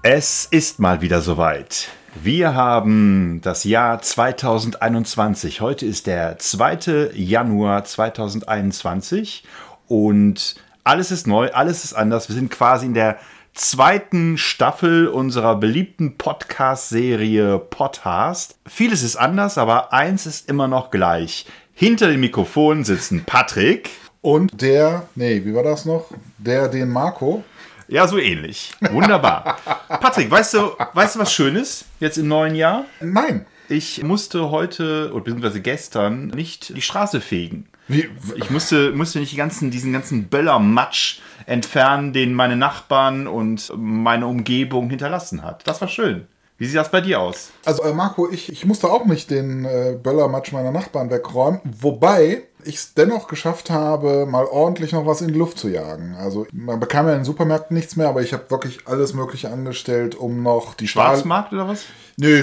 Es ist mal wieder soweit. Wir haben das Jahr 2021. Heute ist der 2. Januar 2021 und alles ist neu, alles ist anders. Wir sind quasi in der zweiten Staffel unserer beliebten Podcast-Serie Podcast. Vieles ist anders, aber eins ist immer noch gleich. Hinter dem Mikrofon sitzen Patrick. Und wie war das noch? Den Marco. Ja, so ähnlich. Wunderbar. Patrick, weißt du, was Schönes jetzt im neuen Jahr? Nein. Ich musste heute, oder beziehungsweise gestern, nicht die Straße fegen. Wie? Ich musste nicht diesen ganzen Böllermatsch entfernen, den meine Nachbarn und meine Umgebung hinterlassen hat. Das war schön. Wie sieht das bei dir aus? Also Marco, ich musste auch nicht den Böllermatsch meiner Nachbarn wegräumen, wobei ich es dennoch geschafft habe, mal ordentlich noch was in die Luft zu jagen. Also man bekam ja in den Supermärkten nichts mehr, aber ich habe wirklich alles Mögliche angestellt, um noch die Schwarzmarkt oder was? Nee,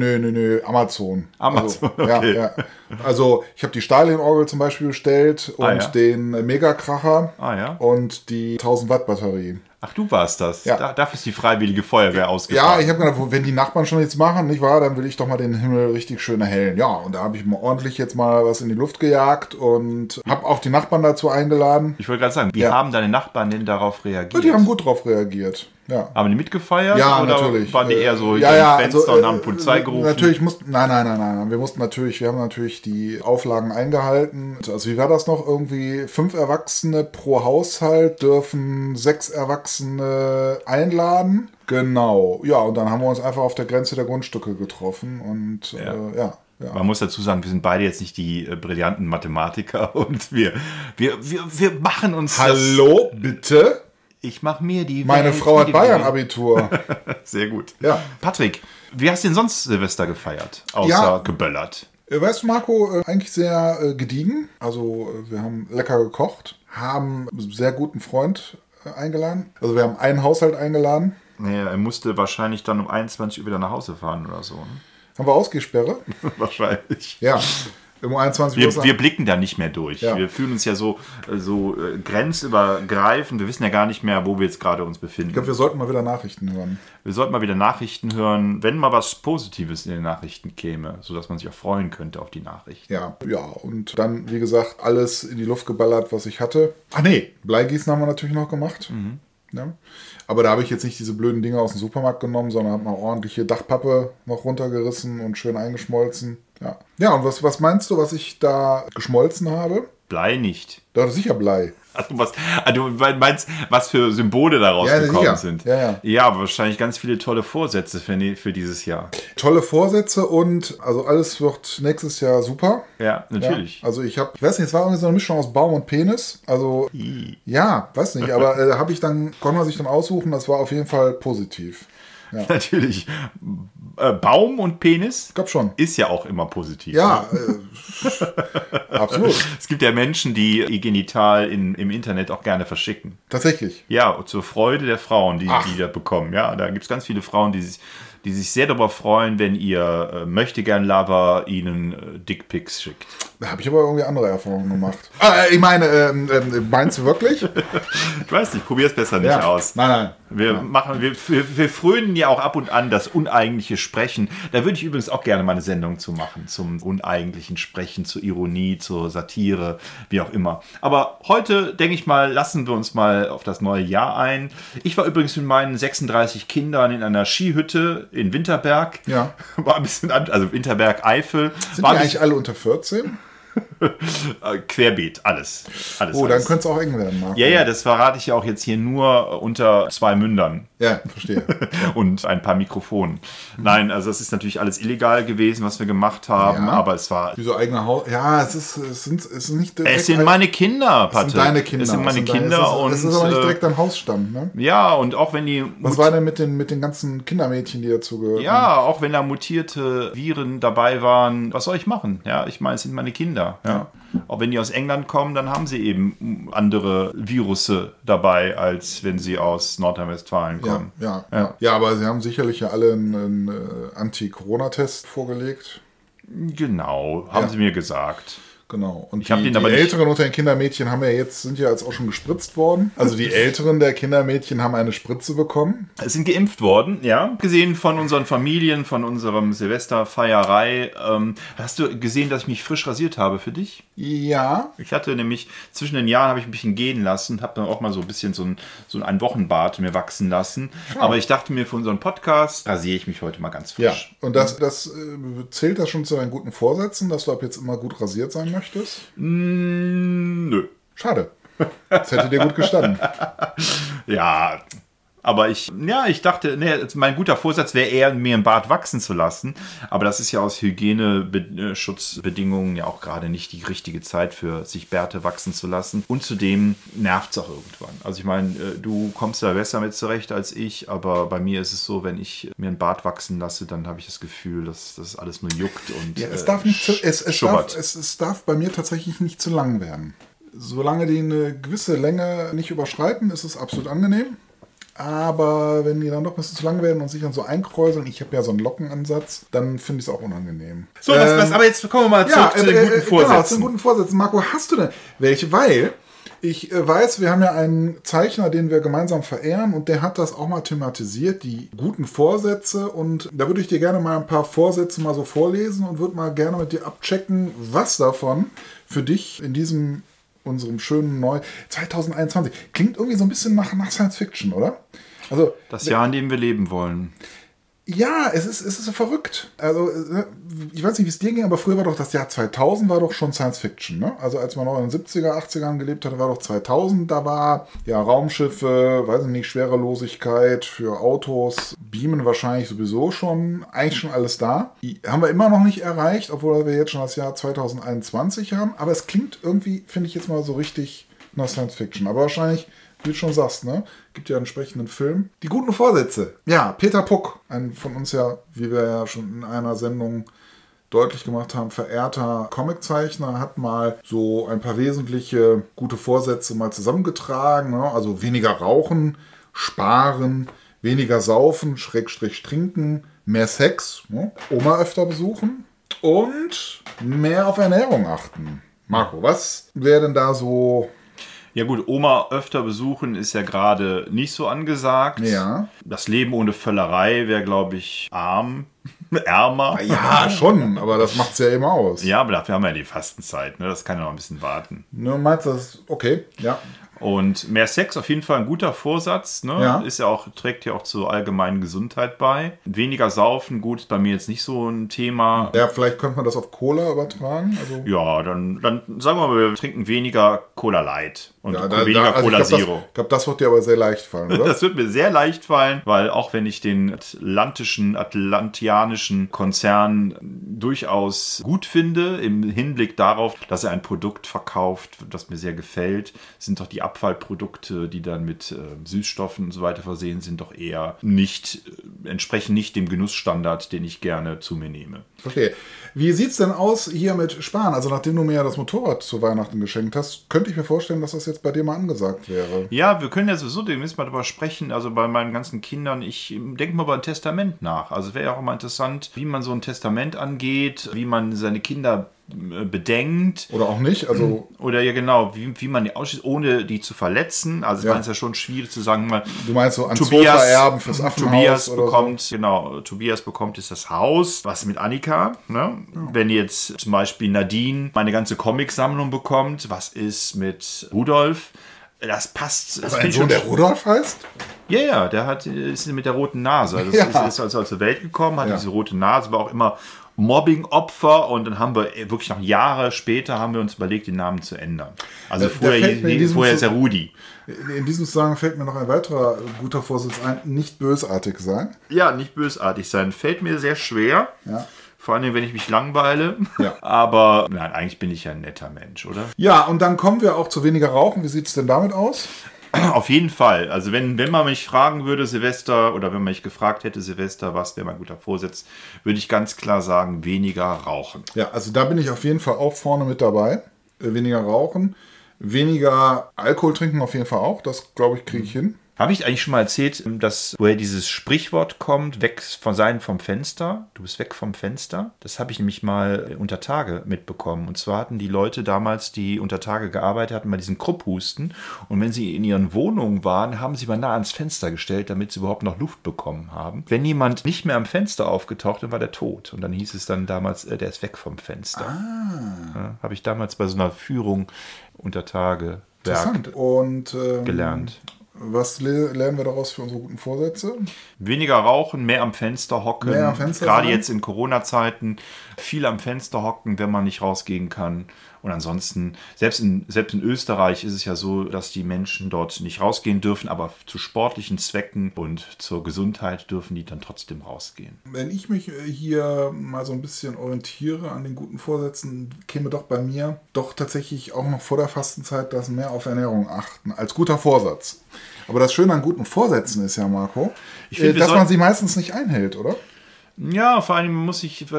Amazon. Amazon, also, okay. Ja. Also ich habe die Stalin-Orgel zum Beispiel bestellt und den Megakracher und die 1000 Watt Batterie. Ach, du warst das. Ja. Dafür ist die Freiwillige Feuerwehr ausgefahren. Ja, ich habe gedacht, wenn die Nachbarn schon nichts machen, nicht wahr, dann will ich doch mal den Himmel richtig schön erhellen. Ja, und da habe ich mal ordentlich jetzt mal was in die Luft gejagt und habe auch die Nachbarn dazu eingeladen. Ich wollte gerade sagen, wie haben deine Nachbarn denn darauf reagiert? Ja, die haben gut drauf reagiert. Ja. Haben die mitgefeiert? Ja, oder natürlich. Waren die eher so im Fenster und haben Polizei gerufen? Natürlich Nein. Wir haben natürlich die Auflagen eingehalten. Also wie war das noch? Irgendwie 5 Erwachsene pro Haushalt dürfen 6 Erwachsene einladen. Genau. Ja, und dann haben wir uns einfach auf der Grenze der Grundstücke getroffen und Ja. Man muss dazu sagen, wir sind beide jetzt nicht die brillanten Mathematiker und wir machen uns Hallo, bitte? Ich mache mir die Meine Welt Frau hat Bayern-Abitur. Sehr gut. Ja. Patrick, wie hast du denn sonst Silvester gefeiert? Außer geböllert. Weißt du, Marco, eigentlich sehr gediegen. Also wir haben lecker gekocht, haben einen sehr guten Freund eingeladen. Also wir haben einen Haushalt eingeladen. Naja, er musste wahrscheinlich dann um 21 Uhr wieder nach Hause fahren oder so. Ne? Haben wir Ausgehsperre? Wahrscheinlich. Ja. Um 21 Uhr. Wir blicken da nicht mehr durch. Ja. Wir fühlen uns ja so grenzübergreifend. Wir wissen ja gar nicht mehr, wo wir jetzt gerade uns befinden. Ich glaube, wir sollten mal wieder Nachrichten hören. Wir sollten mal wieder Nachrichten hören, wenn mal was Positives in den Nachrichten käme, sodass man sich auch freuen könnte auf die Nachrichten. Ja, und dann, wie gesagt, alles in die Luft geballert, was ich hatte. Ach nee, Bleigießen haben wir natürlich noch gemacht. Mhm. Ja. Aber da habe ich jetzt nicht diese blöden Dinge aus dem Supermarkt genommen, sondern habe mal ordentliche Dachpappe noch runtergerissen und schön eingeschmolzen. Ja, und was meinst du, was ich da geschmolzen habe? Blei nicht. Doch, sicher Blei. Du meinst, was für Symbole daraus gekommen sind? Ja, aber wahrscheinlich ganz viele tolle Vorsätze für dieses Jahr. Tolle Vorsätze und also alles wird nächstes Jahr super. Ja, natürlich. Ja, also ich weiß nicht, es war irgendwie so eine Mischung aus Baum und Penis. Also, ja, weiß nicht, aber konnte man sich dann aussuchen, das war auf jeden Fall positiv. Ja. Natürlich. Baum und Penis? Ich glaube schon. Ist ja auch immer positiv. Ja, absolut. Es gibt ja Menschen, die ihr Genital im Internet auch gerne verschicken. Tatsächlich? Ja, zur Freude der Frauen, die das bekommen. Ja, da gibt es ganz viele Frauen, die sich sehr darüber freuen, wenn ihr Möchtegern-Lover ihnen Dickpics schickt. Da habe ich aber irgendwie andere Erfahrungen gemacht. Ich meine, meinst du wirklich? Ich weiß nicht, probier es besser nicht aus. Nein. Wir frönen ja auch ab und an das uneigentliche Sprechen. Da würde ich übrigens auch gerne mal eine Sendung zu machen, zum uneigentlichen Sprechen, zur Ironie, zur Satire, wie auch immer. Aber heute, denke ich mal, lassen wir uns mal auf das neue Jahr ein. Ich war übrigens mit meinen 36 Kindern in einer Skihütte in Winterberg. Ja. War ein bisschen, also Winterberg-Eifel. Sind die eigentlich alle unter 14? Querbeet, alles. Dann könnte es auch eng werden, Marco. Ja, das verrate ich ja auch jetzt hier nur unter 2 Mündern. Ja, verstehe. Und ein paar Mikrofonen. Nein, also es ist natürlich alles illegal gewesen, was wir gemacht haben, aber es war... Wieso eigene Haus? Ja, es ist nicht direkt... Es sind meine Kinder, Patrick. Es sind deine Kinder. Es sind meine Kinder. Es ist aber nicht direkt dein Hausstand, ne? Ja, und auch wenn die... Was war denn mit den ganzen Kindermädchen, die dazu gehören? Ja, auch wenn da mutierte Viren dabei waren, was soll ich machen? Ja, ich meine, es sind meine Kinder. Ja. Auch wenn die aus England kommen, dann haben sie eben andere Virusse dabei, als wenn sie aus Nordrhein-Westfalen kommen. Ja, aber sie haben sicherlich ja alle einen Anti-Corona-Test vorgelegt. Genau, haben sie mir gesagt. Genau. Und Ich hab die den aber nicht- Älteren unter den Kindermädchen sind ja jetzt auch schon gespritzt worden. Also die Älteren der Kindermädchen haben eine Spritze bekommen. Es sind geimpft worden, ja. Gesehen von unseren Familien, von unserem Silvesterfeierei. Hast du gesehen, dass ich mich frisch rasiert habe für dich? Ja. Ich hatte nämlich, zwischen den Jahren habe ich ein bisschen gehen lassen, habe dann auch mal so ein bisschen so ein Wochenbart mir wachsen lassen. Ja. Aber ich dachte mir, für unseren Podcast rasiere ich mich heute mal ganz Ja. frisch. Und zählt das schon zu deinen guten Vorsätzen, dass du ab jetzt immer gut rasiert sein möchtest? Nö. Schade. Das hätte dir gut gestanden. Ja, aber ich dachte, mein guter Vorsatz wäre eher, mir einen Bart wachsen zu lassen. Aber das ist ja aus Hygieneschutzbedingungen ja auch gerade nicht die richtige Zeit für sich Bärte wachsen zu lassen. Und zudem nervt es auch irgendwann. Also ich meine, du kommst da besser mit zurecht als ich, aber bei mir ist es so, wenn ich mir einen Bart wachsen lasse, dann habe ich das Gefühl, dass das alles nur juckt und Ja, es darf bei mir tatsächlich nicht zu lang werden. Solange die eine gewisse Länge nicht überschreiten, ist es absolut angenehm. Aber wenn die dann doch ein bisschen zu lang werden und sich dann so einkräuseln, ich habe ja so einen Lockenansatz, dann finde ich es auch unangenehm. So, aber jetzt kommen wir mal zurück zu den guten Vorsätzen. Genau, zu den guten Vorsätzen. Marco, hast du denn welche? Weil ich weiß, wir haben ja einen Zeichner, den wir gemeinsam verehren und der hat das auch mal thematisiert, die guten Vorsätze. Und da würde ich dir gerne mal ein paar Vorsätze mal so vorlesen und würde mal gerne mit dir abchecken, was davon für dich in unserem schönen 2021 klingt irgendwie so ein bisschen nach Science Fiction, oder? Also das Jahr, in dem wir leben wollen. Ja, es ist so verrückt. Also, ich weiß nicht, wie es dir ging, aber früher war doch das Jahr 2000 war doch schon Science Fiction, ne? Also, als man noch in den 70er, 80ern gelebt hatte, war doch 2000. Da war, ja, Raumschiffe, weiß ich nicht, Schwerelosigkeit für Autos, Beamen wahrscheinlich sowieso schon, eigentlich schon alles da. Die haben wir immer noch nicht erreicht, obwohl wir jetzt schon das Jahr 2021 haben. Aber es klingt irgendwie, finde ich jetzt mal so richtig nach Science Fiction. Aber wahrscheinlich, wie du schon sagst, ne? Gibt ja einen entsprechenden Film. Die guten Vorsätze. Ja, Peter Puck, ein von uns ja, wie wir ja schon in einer Sendung deutlich gemacht haben, verehrter Comiczeichner, hat mal so ein paar wesentliche gute Vorsätze mal zusammengetragen. Ne? Also weniger rauchen, sparen, weniger saufen, / trinken, mehr Sex, ne? Oma öfter besuchen und mehr auf Ernährung achten. Marco, was wäre denn da so... Ja gut, Oma öfter besuchen ist ja gerade nicht so angesagt. Ja. Das Leben ohne Völlerei wäre, glaube ich, ärmer. Ja, schon, aber das macht es ja eben aus. Ja, aber dafür haben wir ja die Fastenzeit, ne? Das kann ja noch ein bisschen warten. Ne, meinst du das? Okay, ja. Und mehr Sex, auf jeden Fall ein guter Vorsatz, ne? Ja. Trägt ja auch zur allgemeinen Gesundheit bei. Weniger saufen, gut, ist bei mir jetzt nicht so ein Thema. Ja, vielleicht könnte man das auf Cola übertragen. Also Ja, dann sagen wir mal, wir trinken weniger Cola Light und ja, weniger Cola Zero. Ich glaube, das wird dir aber sehr leicht fallen, oder? Das wird mir sehr leicht fallen, weil auch wenn ich den atlantianischen Konzern durchaus gut finde, im Hinblick darauf, dass er ein Produkt verkauft, das mir sehr gefällt, sind doch die Abfallprodukte, die dann mit Süßstoffen und so weiter versehen sind, doch eher entsprechen nicht dem Genussstandard, den ich gerne zu mir nehme. Verstehe. Wie sieht es denn aus hier mit Sparen? Also nachdem du mir ja das Motorrad zu Weihnachten geschenkt hast, könnte ich mir vorstellen, dass das jetzt bei dir mal angesagt wäre. Ja, wir können ja sowieso demnächst mal darüber sprechen. Also bei meinen ganzen Kindern, ich denke mal über ein Testament nach. Also es wäre ja auch immer interessant, wie man so ein Testament angeht, wie man seine Kinder bedenkt. Oder auch nicht. Also oder ja genau, wie man die ausschließt, ohne die zu verletzen. Also ich meine, es ist ja schon schwierig zu sagen, mal, du meinst so an Vererben fürs Affenhaus Tobias bekommt jetzt das Haus. Was mit Annika? Ne? Ja. Wenn jetzt zum Beispiel Nadine meine ganze Comicsammlung bekommt, was ist mit Rudolf? Das passt. Also ein Sohn, der Rudolf heißt? Ja, der ist mit der roten Nase. Das ist also zur Welt gekommen, hat diese rote Nase, war auch immer Mobbing-Opfer und dann haben wir wirklich noch Jahre später haben wir uns überlegt, den Namen zu ändern. Also vorher ist er Rudi. In diesem Zusammenhang fällt mir noch ein weiterer guter Vorsatz ein, nicht bösartig sein. Ja, nicht bösartig sein. Fällt mir sehr schwer. Ja. Vor allem, wenn ich mich langweile. Ja. Aber nein, eigentlich bin ich ja ein netter Mensch, oder? Ja, und dann kommen wir auch zu weniger Rauchen. Wie sieht es denn damit aus? Auf jeden Fall. Also wenn man mich fragen würde, Silvester, oder wenn man mich gefragt hätte, Silvester, was wäre mein guter Vorsatz, würde ich ganz klar sagen, weniger rauchen. Ja, also da bin ich auf jeden Fall auch vorne mit dabei. Weniger rauchen, weniger Alkohol trinken auf jeden Fall auch. Das, glaube ich, kriege ich hin. Habe ich eigentlich schon mal erzählt, woher dieses Sprichwort kommt, weg von sein vom Fenster? Du bist weg vom Fenster? Das habe ich nämlich mal unter Tage mitbekommen. Und zwar hatten die Leute damals, die unter Tage gearbeitet hatten, mal diesen Krupphusten. Und wenn sie in ihren Wohnungen waren, haben sie mal nah ans Fenster gestellt, damit sie überhaupt noch Luft bekommen haben. Wenn jemand nicht mehr am Fenster aufgetaucht, dann war der tot. Und dann hieß es dann damals, der ist weg vom Fenster. Ja, habe ich damals bei so einer Führung unter Tage gelernt. Was lernen wir daraus für unsere guten Vorsätze? Weniger rauchen, mehr am Fenster hocken. Mehr am Fenster Gerade sein. jetzt in Corona-Zeiten viel am Fenster hocken, wenn man nicht rausgehen kann. Und ansonsten, selbst in Österreich ist es ja so, dass die Menschen dort nicht rausgehen dürfen, aber zu sportlichen Zwecken und zur Gesundheit dürfen die dann trotzdem rausgehen. Wenn ich mich hier mal so ein bisschen orientiere an den guten Vorsätzen, käme doch bei mir doch tatsächlich auch noch vor der Fastenzeit das mehr auf Ernährung achten, als guter Vorsatz. Aber das Schöne an guten Vorsätzen ist ja, Marco, dass man sie meistens nicht einhält, oder? Ja, vor allem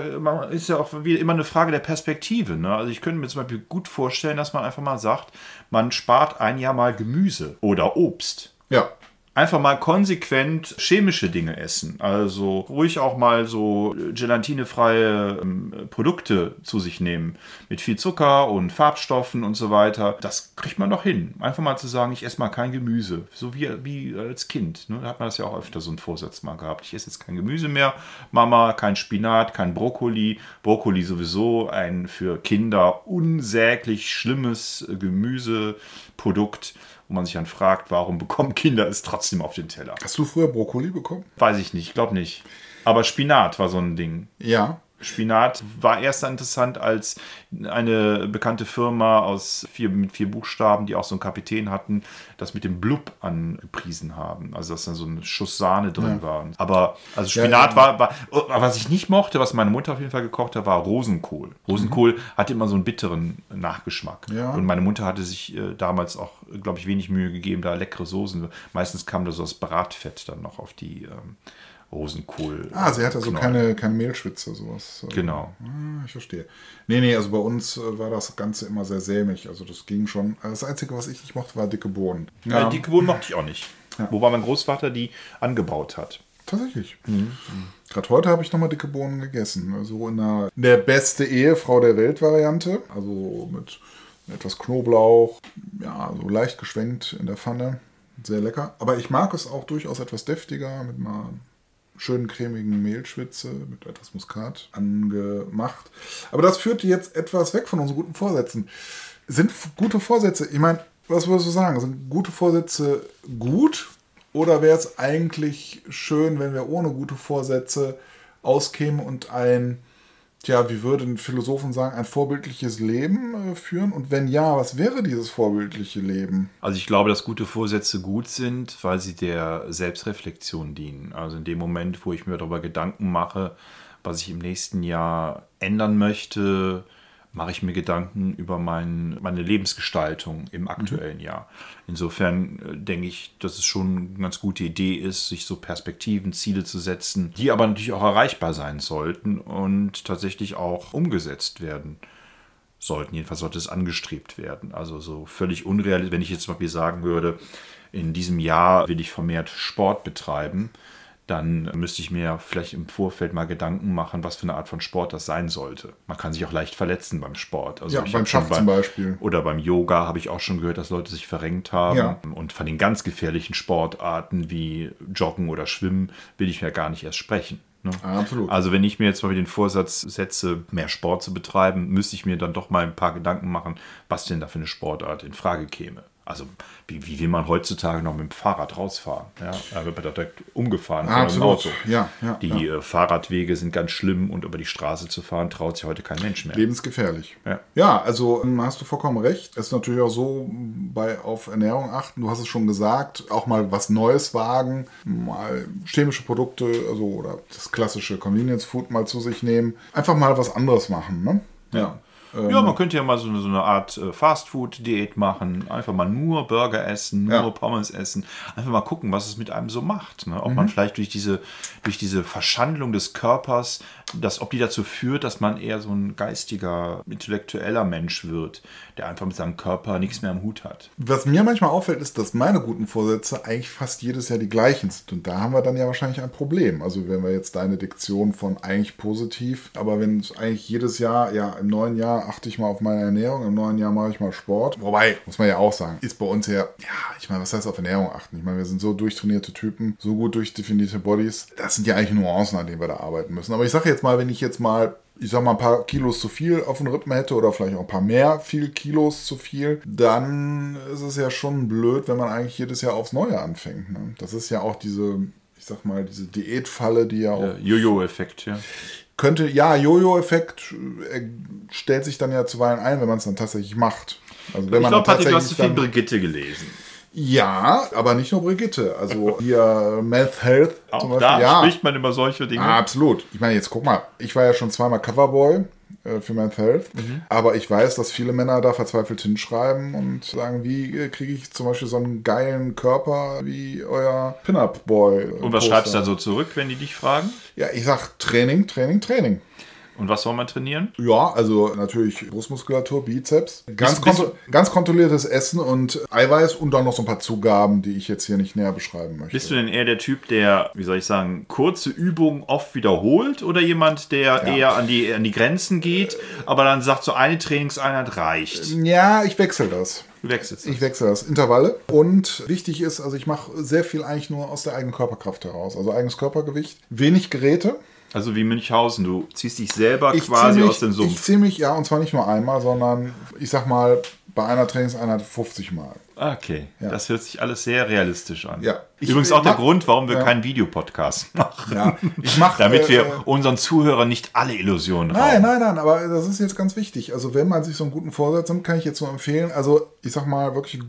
ist ja auch wieder immer eine Frage der Perspektive. Ne? Also ich könnte mir zum Beispiel gut vorstellen, dass man einfach mal sagt, man spart ein Jahr mal Gemüse oder Obst. Ja. Einfach mal konsequent chemische Dinge essen. Also ruhig auch mal so gelatinefreie Produkte zu sich nehmen. Mit viel Zucker und Farbstoffen und so weiter. Das kriegt man doch hin. Einfach mal zu sagen, ich esse mal kein Gemüse. So wie als Kind. Ne? Da hat man das ja auch öfter so einen Vorsatz mal gehabt. Ich esse jetzt kein Gemüse mehr. Mama, kein Spinat, kein Brokkoli. Brokkoli sowieso ein für Kinder unsäglich schlimmes Gemüseprodukt. Wo man sich dann fragt, warum bekommen Kinder es trotzdem auf den Teller? Hast du früher Brokkoli bekommen? Weiß ich nicht, ich glaube nicht. Aber Spinat war so ein Ding. Ja. Spinat war erst interessant, als eine bekannte Firma mit 4 Buchstaben, die auch so einen Kapitän hatten, das mit dem Blub angepriesen haben. Also dass da so ein Schuss Sahne drin war. Aber also Spinat war, was ich nicht mochte, was meine Mutter auf jeden Fall gekocht hat, war Rosenkohl. Rosenkohl hatte immer so einen bitteren Nachgeschmack. Ja. Und meine Mutter hatte sich damals auch, glaube ich, wenig Mühe gegeben, da leckere Soßen. Meistens kam da so das Bratfett dann noch auf die Rosenkohl. Sie hat also keine Mehlschwitze, sowas. Genau. Ich verstehe. Nee, also bei uns war das Ganze immer sehr sämig. Also das ging schon. Das Einzige, was ich nicht mochte, war dicke Bohnen. Ja. Dicke Bohnen mochte ich auch nicht. Ja. Wobei mein Großvater die angebaut hat. Tatsächlich. Gerade heute habe ich nochmal dicke Bohnen gegessen. Also in der beste Ehefrau der Welt-Variante. Also mit etwas Knoblauch. Ja, so leicht geschwenkt in der Pfanne. Sehr lecker. Aber ich mag es auch durchaus etwas deftiger mit einer schönen cremigen Mehlschwitze mit etwas Muskat angemacht. Aber das führt jetzt etwas weg von unseren guten Vorsätzen. Sind gute Vorsätze, ich meine, was würdest du sagen? Sind gute Vorsätze gut? Oder wäre es eigentlich schön, wenn wir ohne gute Vorsätze auskämen und wie würden Philosophen sagen, ein vorbildliches Leben führen? Und wenn ja, was wäre dieses vorbildliche Leben? Also ich glaube, dass gute Vorsätze gut sind, weil sie der Selbstreflexion dienen. Also in dem Moment, wo ich mir darüber Gedanken mache, was ich im nächsten Jahr ändern möchte, mache ich mir Gedanken über meine Lebensgestaltung im aktuellen Jahr. Insofern denke ich, dass es schon eine ganz gute Idee ist, sich so Perspektiven, Ziele zu setzen, die aber natürlich auch erreichbar sein sollten und tatsächlich auch umgesetzt werden sollten. Jedenfalls sollte es angestrebt werden. Also so völlig unrealistisch, wenn ich jetzt zum Beispiel sagen würde, in diesem Jahr will ich vermehrt Sport betreiben, dann müsste ich mir vielleicht im Vorfeld mal Gedanken machen, was für eine Art von Sport das sein sollte. Man kann sich auch leicht verletzen beim Sport. Also beim Schach zum Beispiel. Oder beim Yoga habe ich auch schon gehört, dass Leute sich verrenkt haben. Ja. Und von den ganz gefährlichen Sportarten wie Joggen oder Schwimmen will ich ja gar nicht erst sprechen. Ne? Absolut. Also wenn ich mir jetzt mal den Vorsatz setze, mehr Sport zu betreiben, müsste ich mir dann doch mal ein paar Gedanken machen, was denn da für eine Sportart in Frage käme. Also wie will man heutzutage noch mit dem Fahrrad rausfahren? Ja, da wird man da direkt umgefahren von einem Auto. Ja, die Fahrradwege sind ganz schlimm und über die Straße zu fahren traut sich heute kein Mensch mehr. Lebensgefährlich. Ja, also hast du vollkommen recht. Es ist natürlich auch so, auf Ernährung achten. Du hast es schon gesagt, auch mal was Neues wagen, mal chemische Produkte, also oder das klassische Convenience Food mal zu sich nehmen. Einfach mal was anderes machen, ne? Ja. Ja, man könnte ja mal so eine Art Fast-Food-Diät machen. Einfach mal nur Burger essen, nur Pommes essen. Einfach mal gucken, was es mit einem so macht. Ne? Ob man vielleicht durch diese Verschandlung des Körpers ob die dazu führt, dass man eher so ein geistiger, intellektueller Mensch wird, der einfach mit seinem Körper nichts mehr am Hut hat. Was mir manchmal auffällt, ist, dass meine guten Vorsätze eigentlich fast jedes Jahr die gleichen sind. Und da haben wir dann ja wahrscheinlich ein Problem. Also wenn wir jetzt deine Diktion von eigentlich positiv, aber wenn es eigentlich jedes Jahr, ja, im neuen Jahr achte ich mal auf meine Ernährung, im neuen Jahr mache ich mal Sport. Wobei, muss man ja auch sagen, ist bei uns ja, ich meine, was heißt auf Ernährung achten? Ich meine, wir sind so durchtrainierte Typen, so gut durchdefinierte Bodies. Das sind ja eigentlich Nuancen, an denen wir da arbeiten müssen. Aber ich sage jetzt mal, wenn ich jetzt mal ein paar Kilos zu viel auf den Rippen hätte oder vielleicht auch ein paar viel Kilos zu viel, dann ist es ja schon blöd, wenn man eigentlich jedes Jahr aufs Neue anfängt. Ne? Das ist ja auch diese Diätfalle, die ja auch... Jojo-Effekt, ja. Jojo-Effekt stellt sich dann ja zuweilen ein, wenn man es dann tatsächlich macht. Also wenn ich glaube, Patrick, du hast zu viel Brigitte gelesen. Ja, aber nicht nur Brigitte. Also hier Men's Health auch zum Beispiel. Da spricht man über solche Dinge. Absolut. Ich meine, jetzt guck mal, ich war ja schon zweimal Coverboy für Men's Health, aber ich weiß, dass viele Männer da verzweifelt hinschreiben und sagen, wie kriege ich zum Beispiel so einen geilen Körper wie euer Pin-Up-Boy. Und was schreibst du da so zurück, wenn die dich fragen? Ja, ich sag Training, Training, Training. Und was soll man trainieren? Ja, also natürlich Brustmuskulatur, Bizeps. Ganz kontrolliertes Essen und Eiweiß und dann noch so ein paar Zugaben, die ich jetzt hier nicht näher beschreiben möchte. Bist du denn eher der Typ, der, wie soll ich sagen, kurze Übungen oft wiederholt oder jemand, der eher an die Grenzen geht, aber dann sagt, so eine Trainingseinheit reicht? Ja, ich wechsle das. Ich wechsle das. Intervalle. Und wichtig ist, also ich mache sehr viel eigentlich nur aus der eigenen Körperkraft heraus. Also eigenes Körpergewicht. Wenig Geräte. Also wie Münchhausen, du ziehst dich selber quasi aus dem Sumpf. Ich ziehe mich, ja, und zwar nicht nur einmal, sondern ich sag mal, bei einer Trainingseinheit 50 Mal. Okay, ja. Das hört sich alles sehr realistisch an. Ja. Übrigens auch der Grund, warum wir keinen Videopodcast machen. Ja. Damit wir unseren Zuhörern nicht alle Illusionen rauben. Nein, aber das ist jetzt ganz wichtig. Also wenn man sich so einen guten Vorsatz nimmt, kann ich jetzt nur empfehlen, also ich sag mal, wirklich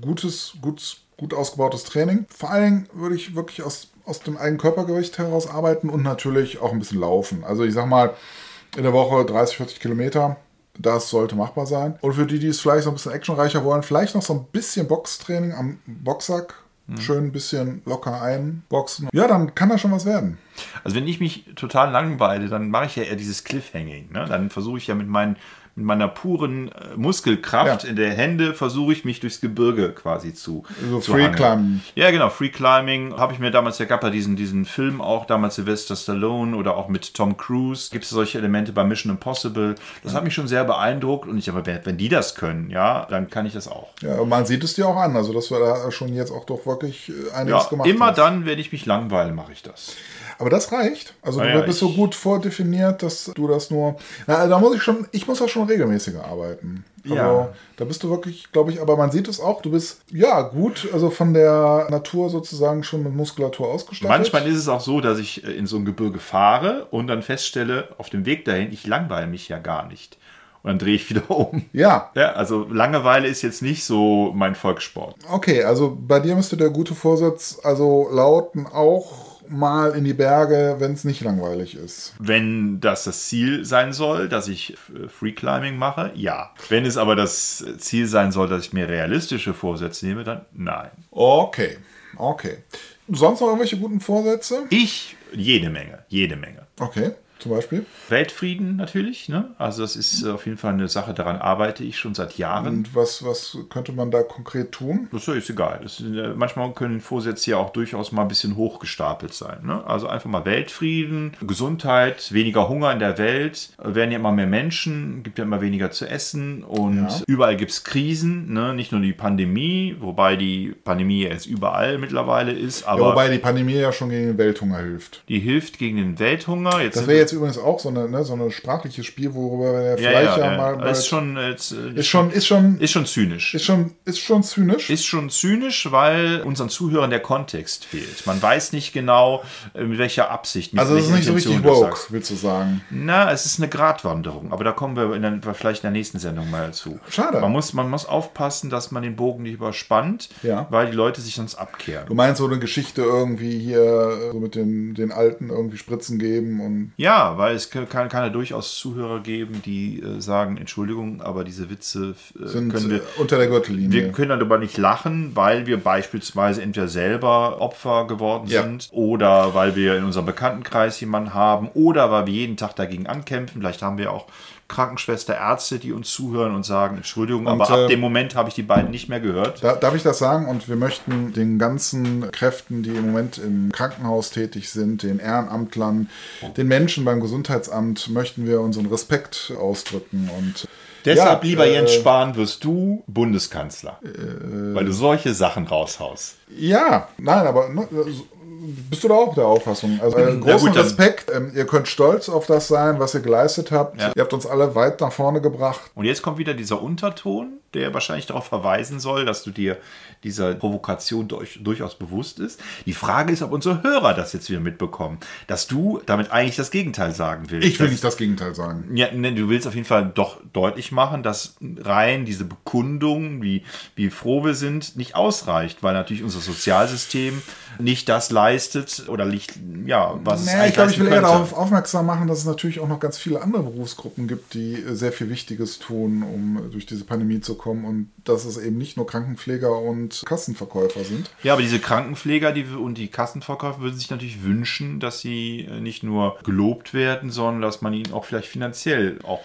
gut ausgebautes Training. Vor allen Dingen würde ich wirklich aus dem eigenen Körpergewicht heraus arbeiten und natürlich auch ein bisschen laufen. Also ich sag mal, in der Woche 30, 40 Kilometer, das sollte machbar sein. Und für die es vielleicht so ein bisschen actionreicher wollen, vielleicht noch so ein bisschen Boxtraining am Boxsack. Schön ein bisschen locker einboxen. Ja, dann kann da schon was werden. Also wenn ich mich total langweile, dann mache ich ja eher dieses Cliffhanging. Ne? Dann versuche ich ja mit meiner puren Muskelkraft in der Hände versuche ich mich durchs Gebirge quasi zu Free Climbing. Ja, genau, Free Climbing. Habe ich mir damals, ja gab ja diesen Film auch, damals Sylvester Stallone oder auch mit Tom Cruise. Gibt es solche Elemente bei Mission Impossible. Das hat mich schon sehr beeindruckt und wenn die das können, ja, dann kann ich das auch. Ja, man sieht es dir auch an, also dass wir da schon jetzt auch doch wirklich einiges gemacht haben. Immer dann, wenn ich mich langweile, mache ich das. Aber das reicht. Also du bist so gut vordefiniert, dass du das nur... ich muss auch schon regelmäßiger arbeiten. Also, da bist du wirklich, glaube ich, aber man sieht es auch, du bist, gut, also von der Natur sozusagen schon mit Muskulatur ausgestattet. Manchmal ist es auch so, dass ich in so ein Gebirge fahre und dann feststelle, auf dem Weg dahin, ich langweile mich ja gar nicht. Und dann drehe ich wieder um. Ja. Also Langeweile ist jetzt nicht so mein Volkssport. Okay, also bei dir müsste der gute Vorsatz also lauten auch mal in die Berge, wenn es nicht langweilig ist. Wenn das Ziel sein soll, dass ich Free Climbing mache, ja. Wenn es aber das Ziel sein soll, dass ich mir realistische Vorsätze nehme, dann nein. Okay. Sonst noch irgendwelche guten Vorsätze? Jede Menge. Okay. Zum Beispiel? Weltfrieden natürlich, ne? Also das ist auf jeden Fall eine Sache, daran arbeite ich schon seit Jahren. Und was könnte man da konkret tun? Das ist egal. Manchmal können Vorsätze ja auch durchaus mal ein bisschen hochgestapelt sein. Ne? Also einfach mal Weltfrieden, Gesundheit, weniger Hunger in der Welt, werden ja immer mehr Menschen, gibt ja immer weniger zu essen und überall gibt es Krisen, ne? Nicht nur die Pandemie, wobei die Pandemie jetzt überall mittlerweile ist. Aber wobei die Pandemie ja schon gegen den Welthunger hilft. Die hilft gegen den Welthunger. Das wäre jetzt übrigens auch so eine sprachliches Spiel, worüber wir vielleicht mal... Ist schon zynisch. Ist schon zynisch, weil unseren Zuhörern der Kontext fehlt. Man weiß nicht genau, mit welcher Absicht. Also es ist nicht so richtig woke, willst du sagen? Na, es ist eine Gratwanderung. Aber da kommen wir vielleicht in der nächsten Sendung mal dazu. Schade. Man muss aufpassen, dass man den Bogen nicht überspannt, weil die Leute sich sonst abkehren. Du meinst so eine Geschichte irgendwie hier so mit den Alten irgendwie Spritzen geben und... Ja, Ja, weil es kann ja durchaus Zuhörer geben, die sagen, Entschuldigung, aber diese Witze Sind können wir unter der Gürtellinie. Wir können darüber nicht lachen, weil wir beispielsweise entweder selber Opfer geworden sind oder weil wir in unserem Bekanntenkreis jemanden haben oder weil wir jeden Tag dagegen ankämpfen. Vielleicht haben wir auch Krankenschwester, Ärzte, die uns zuhören und sagen, Entschuldigung, aber ab dem Moment habe ich die beiden nicht mehr gehört. Darf ich das sagen? Und wir möchten den ganzen Kräften, die im Moment im Krankenhaus tätig sind, den Ehrenamtlern, den Menschen beim Gesundheitsamt, möchten wir unseren Respekt ausdrücken. Und deshalb, lieber Jens Spahn, wirst du Bundeskanzler, weil du solche Sachen raushaust. Ja, nein, aber bist du da auch der Auffassung? Also großen Respekt, ihr könnt stolz auf das sein, was ihr geleistet habt. Ja. Ihr habt uns alle weit nach vorne gebracht. Und jetzt kommt wieder dieser Unterton, der wahrscheinlich darauf verweisen soll, dass du dir dieser Provokation durchaus bewusst ist. Die Frage ist, ob unsere Hörer das jetzt wieder mitbekommen, dass du damit eigentlich das Gegenteil sagen willst. Ich will nicht das Gegenteil sagen. Ja, du willst auf jeden Fall doch deutlich machen, dass rein diese Bekundung, wie froh wir sind, nicht ausreicht, weil natürlich unser Sozialsystem nicht das leistet oder nicht, was es eigentlich ich glaube, ich will eher darauf aufmerksam machen, dass es natürlich auch noch ganz viele andere Berufsgruppen gibt, die sehr viel Wichtiges tun, um durch diese Pandemie zu kommen und dass es eben nicht nur Krankenpfleger und Kassenverkäufer sind. Ja, aber diese Krankenpfleger und die Kassenverkäufer würden sich natürlich wünschen, dass sie nicht nur gelobt werden, sondern dass man ihnen auch vielleicht finanziell auch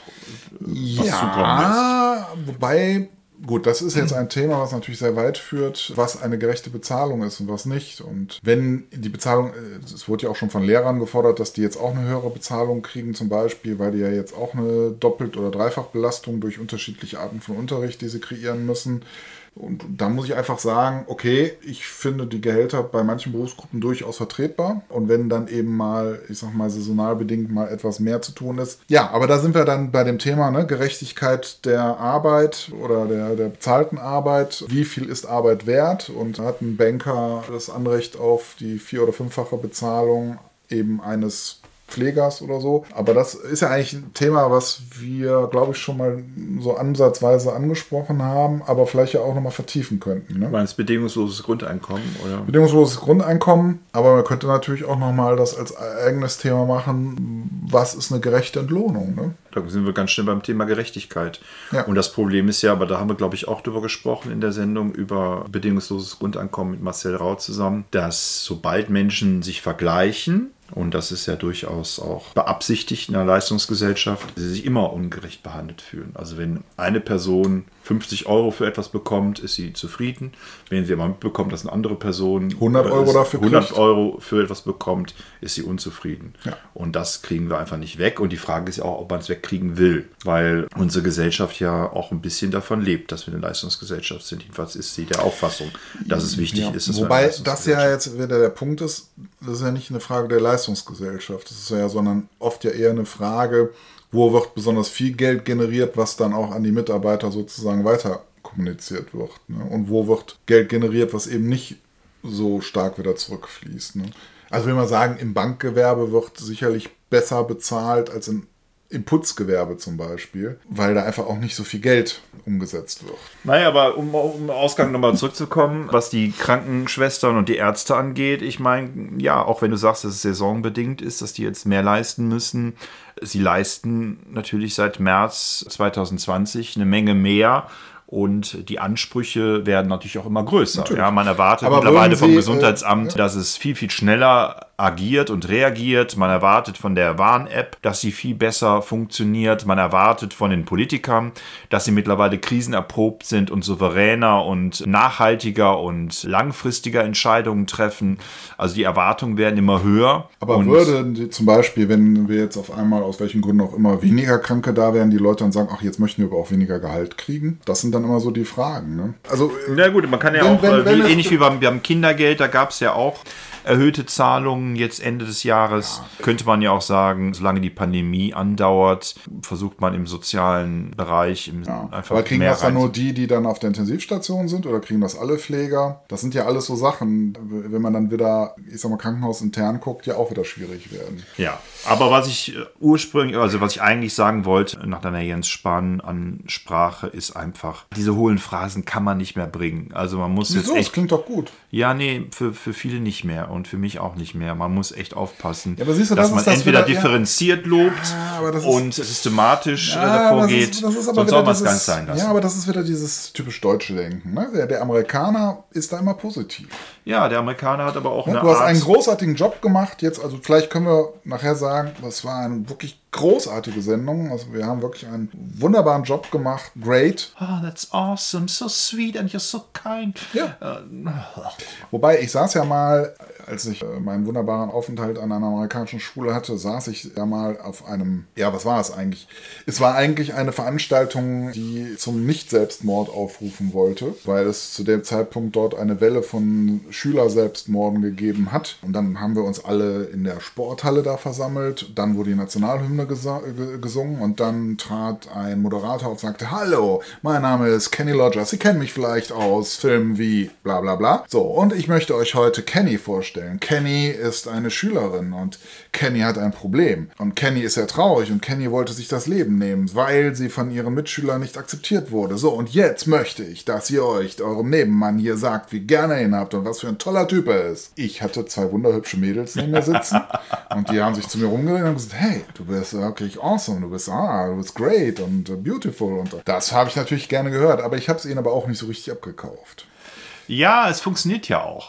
was zukommen lässt. Wobei... Gut, das ist jetzt ein Thema, was natürlich sehr weit führt, was eine gerechte Bezahlung ist und was nicht. Und wenn die Bezahlung, es wurde ja auch schon von Lehrern gefordert, dass die jetzt auch eine höhere Bezahlung kriegen zum Beispiel, weil die ja jetzt auch eine Doppelt- oder Dreifachbelastung durch unterschiedliche Arten von Unterricht, die sie kreieren müssen. Und da muss ich einfach sagen, okay, ich finde die Gehälter bei manchen Berufsgruppen durchaus vertretbar. Und wenn dann eben mal, ich sag mal, saisonal bedingt mal etwas mehr zu tun ist. Ja, aber da sind wir dann bei dem Thema, ne, Gerechtigkeit der Arbeit oder der bezahlten Arbeit. Wie viel ist Arbeit wert? Und hat ein Banker das Anrecht auf die 4- oder 5-fache Bezahlung eben eines Pflegers oder so. Aber das ist ja eigentlich ein Thema, was wir, glaube ich, schon mal so ansatzweise angesprochen haben, aber vielleicht ja auch nochmal vertiefen könnten. Ne? Du meinst bedingungsloses Grundeinkommen, oder? Bedingungsloses Grundeinkommen, aber man könnte natürlich auch nochmal das als eigenes Thema machen, was ist eine gerechte Entlohnung? Ne? Da sind wir ganz schnell beim Thema Gerechtigkeit. Ja. Und das Problem ist ja, aber da haben wir, glaube ich, auch drüber gesprochen in der Sendung über bedingungsloses Grundeinkommen mit Marcel Rau zusammen, dass sobald Menschen sich vergleichen, und das ist ja durchaus auch beabsichtigt in der Leistungsgesellschaft, sie sich immer ungerecht behandelt fühlen. Also wenn eine Person 50 Euro für etwas bekommt, ist sie zufrieden. Wenn sie aber mitbekommt, dass eine andere Person 100 Euro dafür 100 Euro für etwas bekommt, ist sie unzufrieden. Ja. Und das kriegen wir einfach nicht weg. Und die Frage ist ja auch, ob man es wegkriegen will, weil unsere Gesellschaft ja auch ein bisschen davon lebt, dass wir eine Leistungsgesellschaft sind. Jedenfalls ist sie der Auffassung, dass es wichtig ist. Dass Wobei das ja jetzt wieder der Punkt ist, das ist ja nicht eine Frage der Leistungsgesellschaft, das ist ja, sondern oft ja eher eine Frage, wo wird besonders viel Geld generiert, was dann auch an die Mitarbeiter sozusagen weiter kommuniziert wird. Ne? Und wo wird Geld generiert, was eben nicht so stark wieder zurückfließt. Ne? Also will man sagen, im Bankgewerbe wird sicherlich besser bezahlt als im Putzgewerbe zum Beispiel, weil da einfach auch nicht so viel Geld umgesetzt wird. Naja, aber um Ausgang nochmal zurückzukommen, was die Krankenschwestern und die Ärzte angeht, ich meine, ja, auch wenn du sagst, dass es saisonbedingt ist, dass die jetzt mehr leisten müssen, sie leisten natürlich seit März 2020 eine Menge mehr. Und die Ansprüche werden natürlich auch immer größer. Natürlich. Ja, man erwartet mittlerweile vom Gesundheitsamt, dass es viel, viel schneller agiert und reagiert. Man erwartet von der Warn-App, dass sie viel besser funktioniert. Man erwartet von den Politikern, dass sie mittlerweile krisenerprobt sind und souveräner und nachhaltiger und langfristiger Entscheidungen treffen. Also die Erwartungen werden immer höher. Aber würde zum Beispiel, wenn wir jetzt auf einmal, aus welchen Gründen auch immer, weniger Kranke da wären, die Leute dann sagen, ach, jetzt möchten wir aber auch weniger Gehalt kriegen? Das sind dann immer so die Fragen. Ne? Also, na gut, man kann ja ähnlich wie beim Kindergeld, da gab es ja auch erhöhte Zahlungen jetzt Ende des Jahres. Ja. Könnte man ja auch sagen, solange die Pandemie andauert, versucht man im sozialen Bereich einfach aber kriegen mehr das dann nur die dann auf der Intensivstation sind oder kriegen das alle Pfleger? Das sind ja alles so Sachen, wenn man dann wieder, ich sag mal, krankenhausintern guckt, ja auch wieder schwierig werden. Ja, aber was ich was ich eigentlich sagen wollte, nach deiner Jens Spahn-Ansprache, ist einfach, diese hohlen Phrasen kann man nicht mehr bringen. Also man muss Wieso? jetzt echt... Das klingt doch gut. Ja, nee, für viele nicht mehr. und für mich auch nicht mehr. Man muss echt aufpassen, aber siehst du, dass man ist das entweder wieder, differenziert lobt und systematisch davor geht, sonst soll man es gar nicht sein lassen. Ja, aber das ist wieder dieses typisch deutsche Denken. Ne? Der Amerikaner ist da immer positiv. Ja, der Amerikaner hat aber auch eine Du Art... hast einen großartigen Job gemacht. Jetzt, also vielleicht können wir nachher sagen, das war eine wirklich großartige Sendung. Also wir haben wirklich einen wunderbaren Job gemacht. Great. Oh, that's awesome, so sweet and you're so kind. Ja. Wobei, ich saß ja mal, als ich meinen wunderbaren Aufenthalt an einer amerikanischen Schule hatte, saß ich ja mal auf einem, ja, was war es eigentlich? Es war eigentlich eine Veranstaltung, die zum Nicht-Selbstmord aufrufen wollte, weil es zu dem Zeitpunkt dort eine Welle von Schüler-Selbstmorden gegeben hat. Und dann haben wir uns alle in der Sporthalle da versammelt. Dann wurde die Nationalhymne gesungen und dann trat ein Moderator auf und sagte, hallo, mein Name ist Kenny Rogers. Sie kennen mich vielleicht aus Filmen wie bla bla bla. So, und ich möchte euch heute Kenny vorstellen. Kenny ist eine Schülerin und Kenny hat ein Problem. Und Kenny ist sehr traurig und Kenny wollte sich das Leben nehmen, weil sie von ihren Mitschülern nicht akzeptiert wurde. So, und jetzt möchte ich, dass ihr euch eurem Nebenmann hier sagt, wie gerne ihr ihn habt und was für ein toller Typ er ist. Ich hatte 2 wunderhübsche Mädels neben mir sitzen und die haben sich zu mir rumgedreht und haben gesagt, hey, du bist wirklich awesome, du bist great und beautiful. Und das habe ich natürlich gerne gehört, aber ich habe es ihnen aber auch nicht so richtig abgekauft. Ja, es funktioniert ja auch.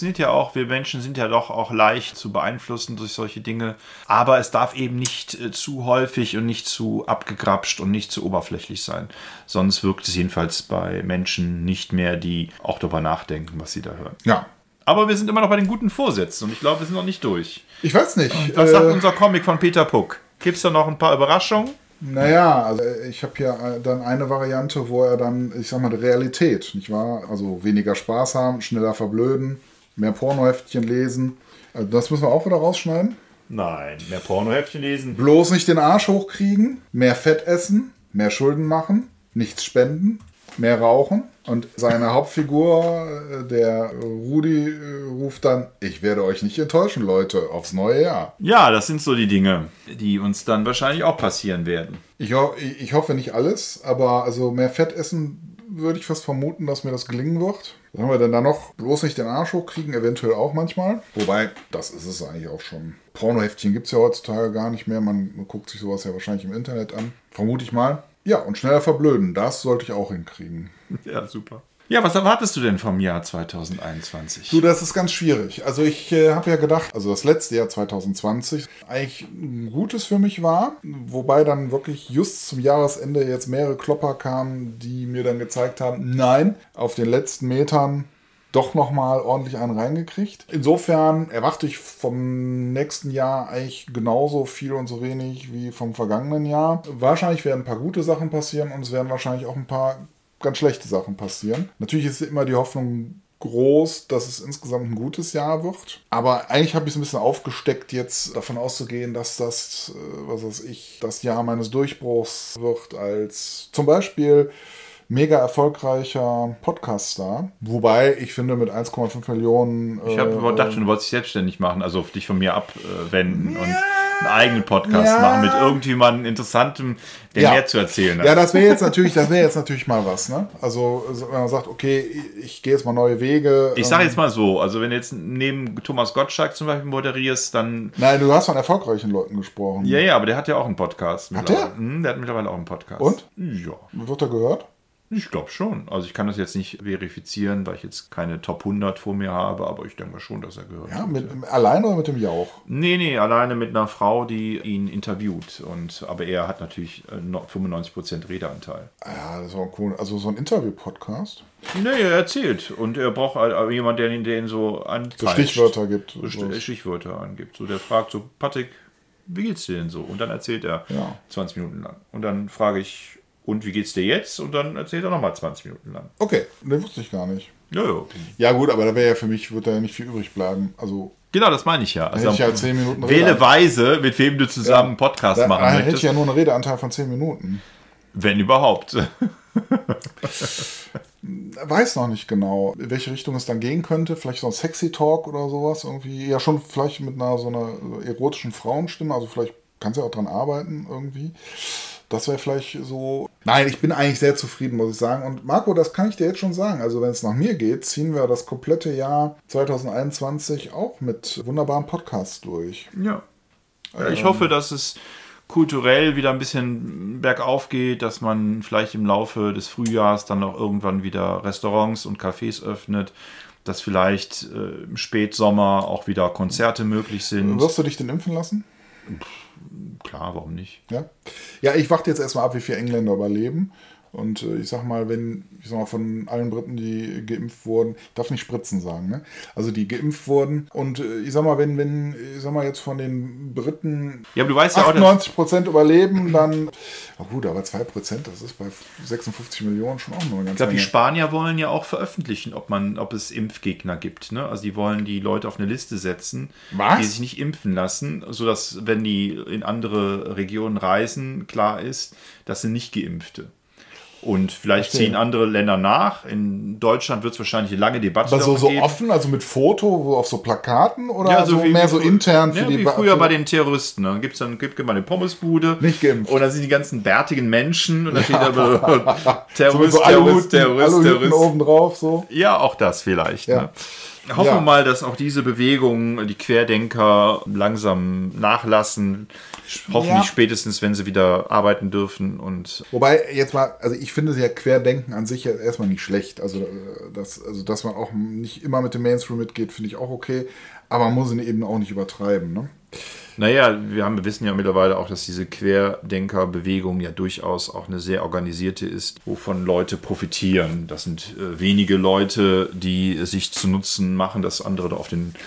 Wir Menschen sind ja doch auch leicht zu beeinflussen durch solche Dinge. Aber es darf eben nicht zu häufig und nicht zu abgegrapscht und nicht zu oberflächlich sein. Sonst wirkt es jedenfalls bei Menschen nicht mehr, die auch darüber nachdenken, was sie da hören. Ja. Aber wir sind immer noch bei den guten Vorsätzen und ich glaube, wir sind noch nicht durch. Ich weiß nicht. Was sagt unser Comic von Peter Puck? Gibt es da noch ein paar Überraschungen? Naja, also ich habe hier dann eine Variante, wo er dann, ich sag mal, die Realität, nicht wahr? Also weniger Spaß haben, schneller verblöden, mehr Pornoheftchen lesen. Also das müssen wir auch wieder rausschneiden. Nein, mehr Pornoheftchen lesen. Bloß nicht den Arsch hochkriegen, mehr Fett essen, mehr Schulden machen, nichts spenden, mehr rauchen. Und seine Hauptfigur, der Rudi, ruft dann, ich werde euch nicht enttäuschen, Leute, aufs neue Jahr. Ja, das sind so die Dinge, die uns dann wahrscheinlich auch passieren werden. Ich hoffe nicht alles, aber also mehr Fett essen würde ich fast vermuten, dass mir das gelingen wird. Was haben wir denn da noch? Bloß nicht den Arsch hochkriegen, eventuell auch manchmal. Wobei, das ist es eigentlich auch schon. Pornoheftchen gibt es ja heutzutage gar nicht mehr. Man guckt sich sowas ja wahrscheinlich im Internet an. Vermute ich mal. Ja, und schneller verblöden. Das sollte ich auch hinkriegen. Ja, super. Ja, was erwartest du denn vom Jahr 2021? Du, das ist ganz schwierig. Also ich habe ja gedacht, also das letzte Jahr 2020 eigentlich ein gutes für mich war, wobei dann wirklich just zum Jahresende jetzt mehrere Klopper kamen, die mir dann gezeigt haben, nein, auf den letzten Metern doch nochmal ordentlich einen reingekriegt. Insofern erwarte ich vom nächsten Jahr eigentlich genauso viel und so wenig wie vom vergangenen Jahr. Wahrscheinlich werden ein paar gute Sachen passieren und es werden wahrscheinlich auch ein paar ganz schlechte Sachen passieren. Natürlich ist immer die Hoffnung groß, dass es insgesamt ein gutes Jahr wird. Aber eigentlich habe ich es ein bisschen aufgesteckt, jetzt davon auszugehen, dass das, das Jahr meines Durchbruchs wird als zum Beispiel mega erfolgreicher Podcast-Star. Wobei, ich finde, mit 1,5 Millionen... Ich dachte schon, du wolltest dich selbstständig machen, also dich von mir abwenden und einen eigenen Podcast machen mit irgendjemandem Interessantem, der mehr zu erzählen hat. Ja, das wäre jetzt natürlich mal was, ne? Also, wenn man sagt, okay, ich gehe jetzt mal neue Wege. Ich sage jetzt mal so, also wenn du jetzt neben Thomas Gottschalk zum Beispiel moderierst, dann... Nein, du hast von erfolgreichen Leuten gesprochen. Ja, aber der hat ja auch einen Podcast. Hat der? Der hat mittlerweile auch einen Podcast. Und? Ja. Wird er gehört? Ich glaube schon. Also ich kann das jetzt nicht verifizieren, weil ich jetzt keine Top 100 vor mir habe, aber ich denke schon, dass er gehört wird. Ja, alleine oder mit dem Jauch? Nee, alleine mit einer Frau, die ihn interviewt. Aber er hat natürlich noch 95% Redeanteil. Ja, das war cool. Also so ein Interview-Podcast? Nee, er erzählt. Und er braucht halt jemanden, der ihn so antreibt. So Stichwörter gibt. So Stichwörter angibt. So, der fragt so, Patrick, wie geht's dir denn so? Und dann erzählt er 20 Minuten lang. Und dann frage ich, und wie geht's dir jetzt? Und dann erzählt er nochmal 20 Minuten lang. Okay, den wusste ich gar nicht. Ja. Ja gut, aber da wäre ja für mich, wird da ja nicht viel übrig bleiben. Also genau, das meine ich ja. Also hätte ich ja 10 Minuten wähle weise, mit wem du zusammen einen Podcast machen möchtest. Dann hätte ich ja nur einen Redeanteil von 10 Minuten. Wenn überhaupt. Weiß noch nicht genau, in welche Richtung es dann gehen könnte. Vielleicht so ein Sexy Talk oder sowas. Irgendwie. Ja, schon vielleicht mit so einer erotischen Frauenstimme. Also vielleicht kannst du ja auch dran arbeiten irgendwie. Das wäre vielleicht so, Nein, ich bin eigentlich sehr zufrieden, muss ich sagen. Und Marco, das kann ich dir jetzt schon sagen. Also wenn es nach mir geht, ziehen wir das komplette Jahr 2021 auch mit wunderbaren Podcasts durch. Ja. Ich hoffe, dass es kulturell wieder ein bisschen bergauf geht, dass man vielleicht im Laufe des Frühjahrs dann auch irgendwann wieder Restaurants und Cafés öffnet, dass vielleicht im Spätsommer auch wieder Konzerte möglich sind. Wirst du dich denn impfen lassen? Klar, warum nicht? Ja, ich warte jetzt erstmal ab, wie viele Engländer überleben. Und ich sag mal, von allen Briten, die geimpft wurden, ich darf nicht spritzen sagen, ne? Also die geimpft wurden. Und ich sag mal, wenn jetzt von den Briten ja, aber du weißt ja 98% überleben, dann, gut, aber 2%, das ist bei 56 Millionen schon auch noch eine ganze Ich glaube, die Menge. Spanier wollen ja auch veröffentlichen, ob es Impfgegner gibt. Ne? Also die wollen die Leute auf eine Liste setzen, Was? die sich nicht impfen lassen, sodass, wenn die in andere Regionen reisen, klar ist, das sind nicht Geimpfte. Und vielleicht ziehen andere Länder nach. In Deutschland wird es wahrscheinlich eine lange Debatte Aber so geben. offen, also mit Foto, wo auf so Plakaten oder Ja, so mehr so intern für ja, die wie früher bei den Terroristen. Dann gibt mal eine Pommesbude. Nicht geimpft. Und dann sind die ganzen bärtigen Menschen. Und da steht da so Terrorist oben drauf so. Ja, auch das vielleicht. Ja. Ne? Hoffen wir mal, dass auch diese Bewegung, die Querdenker, langsam nachlassen. Hoffentlich spätestens, wenn sie wieder arbeiten dürfen. Und Wobei, jetzt mal, also ich finde ja Querdenken an sich ja erstmal nicht schlecht. Also dass man auch nicht immer mit dem Mainstream mitgeht, finde ich auch okay. Aber man muss ihn eben auch nicht übertreiben, ne? naja, wir wissen ja mittlerweile auch, dass diese Querdenkerbewegung ja durchaus auch eine sehr organisierte ist, wovon Leute profitieren. Das sind wenige Leute, die sich zu Nutzen machen, dass andere da auf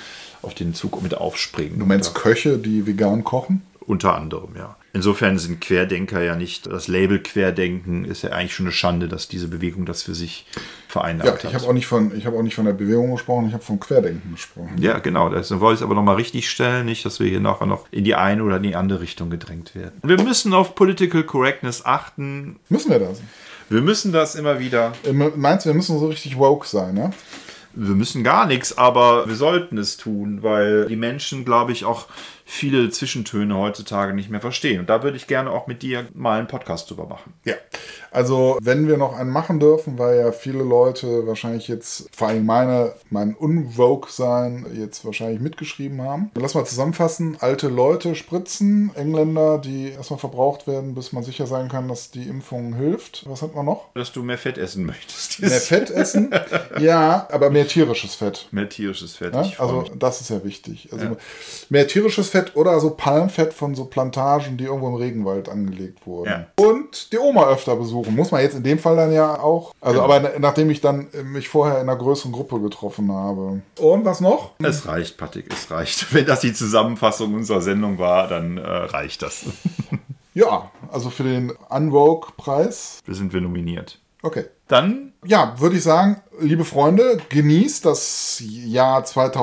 den Zug mit aufspringen. Du meinst Köche, die vegan kochen? Unter anderem, ja. Insofern sind Querdenker ja nicht, das Label Querdenken ist ja eigentlich schon eine Schande, dass diese Bewegung das für sich vereinnahmt hat. Ich habe auch nicht von der Bewegung gesprochen, ich habe vom Querdenken gesprochen. Ja, genau. Das wollte ich es aber nochmal richtig stellen, nicht, dass wir hier nachher noch in die eine oder in die andere Richtung gedrängt werden. Wir müssen auf Political Correctness achten. Müssen wir das? Wir müssen das immer wieder. Meinst du, wir müssen so richtig woke sein, ne? Wir müssen gar nichts, aber wir sollten es tun, weil die Menschen, glaube ich, auch viele Zwischentöne heutzutage nicht mehr verstehen. Und da würde ich gerne auch mit dir mal einen Podcast drüber machen. Ja, also wenn wir noch einen machen dürfen, weil ja viele Leute wahrscheinlich jetzt, vor allem mein Unwoke-Sein jetzt wahrscheinlich mitgeschrieben haben. Lass mal zusammenfassen. Alte Leute spritzen, Engländer, die erstmal verbraucht werden, bis man sicher sein kann, dass die Impfung hilft. Was hat man noch? Dass du mehr Fett essen möchtest. Mehr Fett essen? Ja, aber mehr tierisches Fett. Mehr tierisches Fett. Ja? Also das ist ja wichtig. Also mehr tierisches Fett oder so Palmfett von so Plantagen, die irgendwo im Regenwald angelegt wurden. Ja. Und die Oma öfter besuchen. Muss man jetzt in dem Fall dann ja auch. Also aber nachdem ich dann mich vorher in einer größeren Gruppe getroffen habe. Und was noch? Es reicht, Patrick, es reicht. Wenn das die Zusammenfassung unserer Sendung war, dann reicht das. Ja, also für den Unwoke-Preis. Sind wir nominiert. Okay. Dann? Ja, würde ich sagen, liebe Freunde, genießt das Jahr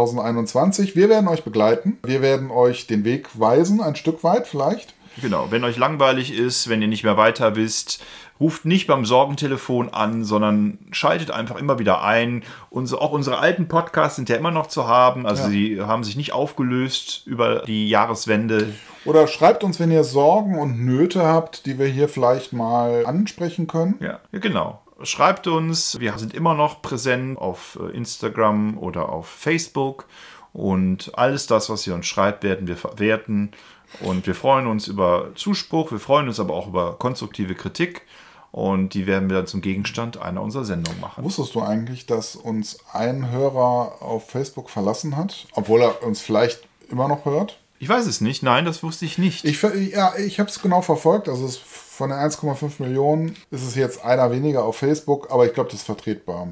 2021. Wir werden euch begleiten. Wir werden euch den Weg weisen, ein Stück weit vielleicht. Genau, wenn euch langweilig ist, wenn ihr nicht mehr weiter wisst, ruft nicht beim Sorgentelefon an, sondern schaltet einfach immer wieder ein. Auch unsere alten Podcasts sind ja immer noch zu haben. Also sie haben sich nicht aufgelöst über die Jahreswende. Oder schreibt uns, wenn ihr Sorgen und Nöte habt, die wir hier vielleicht mal ansprechen können. Ja, genau. Schreibt uns. Wir sind immer noch präsent auf Instagram oder auf Facebook. Und alles das, was ihr uns schreibt, werden wir verwerten. Und wir freuen uns über Zuspruch. Wir freuen uns aber auch über konstruktive Kritik. Und die werden wir dann zum Gegenstand einer unserer Sendungen machen. Wusstest du eigentlich, dass uns ein Hörer auf Facebook verlassen hat? Obwohl er uns vielleicht immer noch hört? Ich weiß es nicht. Nein, das wusste ich nicht. Ich habe es genau verfolgt. Also von den 1,5 Millionen ist es jetzt einer weniger auf Facebook. Aber ich glaube, das ist vertretbar.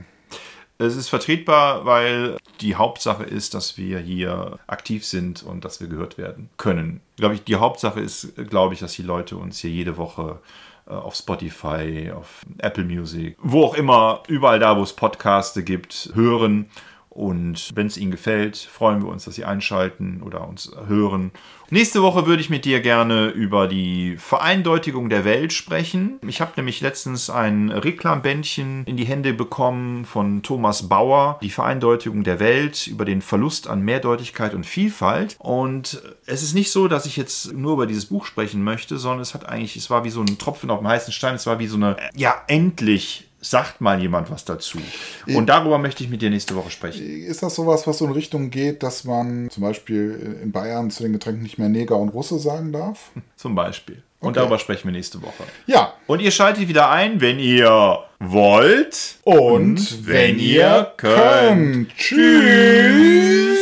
Es ist vertretbar, weil die Hauptsache ist, dass wir hier aktiv sind und dass wir gehört werden können. Die Hauptsache ist, dass die Leute uns hier jede Woche auf Spotify, auf Apple Music, wo auch immer, überall da, wo es Podcaste gibt, hören Und wenn es Ihnen gefällt, freuen wir uns, dass Sie einschalten oder uns hören. Nächste Woche würde ich mit dir gerne über die Vereindeutigung der Welt sprechen. Ich habe nämlich letztens ein Reklambändchen in die Hände bekommen von Thomas Bauer, die Vereindeutigung der Welt, über den Verlust an Mehrdeutigkeit und Vielfalt. Und es ist nicht so, dass ich jetzt nur über dieses Buch sprechen möchte, sondern es war wie so ein Tropfen auf dem heißen Stein, es war wie so eine, endlich sagt mal jemand was dazu. Und darüber möchte ich mit dir nächste Woche sprechen. Ist das sowas, was so in Richtung geht, dass man zum Beispiel in Bayern zu den Getränken nicht mehr Neger und Russe sagen darf? Zum Beispiel. Und darüber sprechen wir nächste Woche. Ja. Und ihr schaltet wieder ein, wenn ihr wollt. Und wenn ihr könnt. Tschüss.